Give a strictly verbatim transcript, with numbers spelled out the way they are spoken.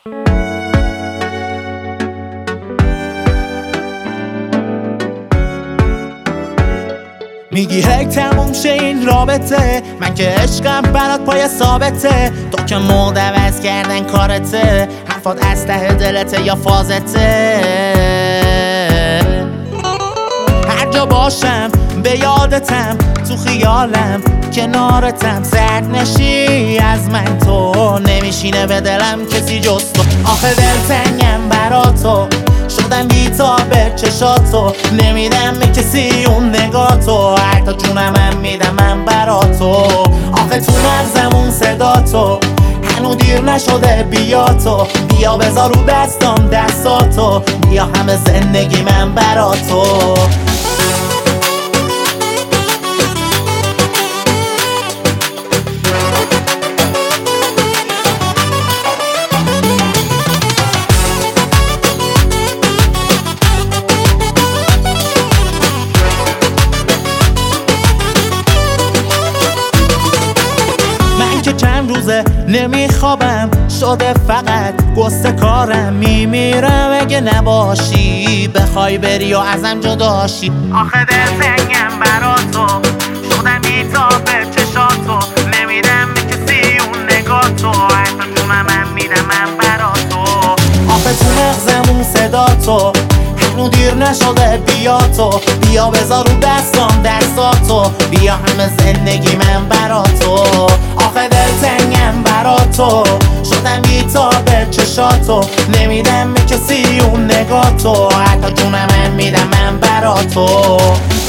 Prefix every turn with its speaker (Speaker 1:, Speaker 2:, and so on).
Speaker 1: میگی هی تموم شه این رابطه، من که عشقم برات پای ثابته. تو که مود عوض کردن کارته، حرفات از ته دلته یا فازته. هر جا باشم به یادتم، تو خیالم کنارتم. سرد نشی از من تو، نمیشینه به دلم کسی جز تو. آخه دلتنگم براتو، شدم بیتابه چشاتو. نمیدم به کسی اون نگاتو، هر تا جونم میدم من براتو. آخه تو مغزمون صداتو، هنو دیر نشده بیا تو. بیا بذار رو دستام دستاتو، بیا همه زندگی من براتو. که چند روزه نمیخوابم، شده فقط گسته کارم. میمیرم اگه نباشی، بخوای بری و ازم جداشی. آخه دلتنگم براتو، شدم بیتابه چشاتو. نمیدم به کسی اون نگاتو، حتی جونم من میدم من براتو. آخه تو مغزمون صداتو، هنو دیر نشده بیا تو. بیا بذار رو دستام دستاتو، بیا همه زندگی من براتو. آخه دلتنگم براتو، شدم بیتابه چشاتو. نمیدم به کسی اون نگاتو، حتی جونم من میدم من براتو.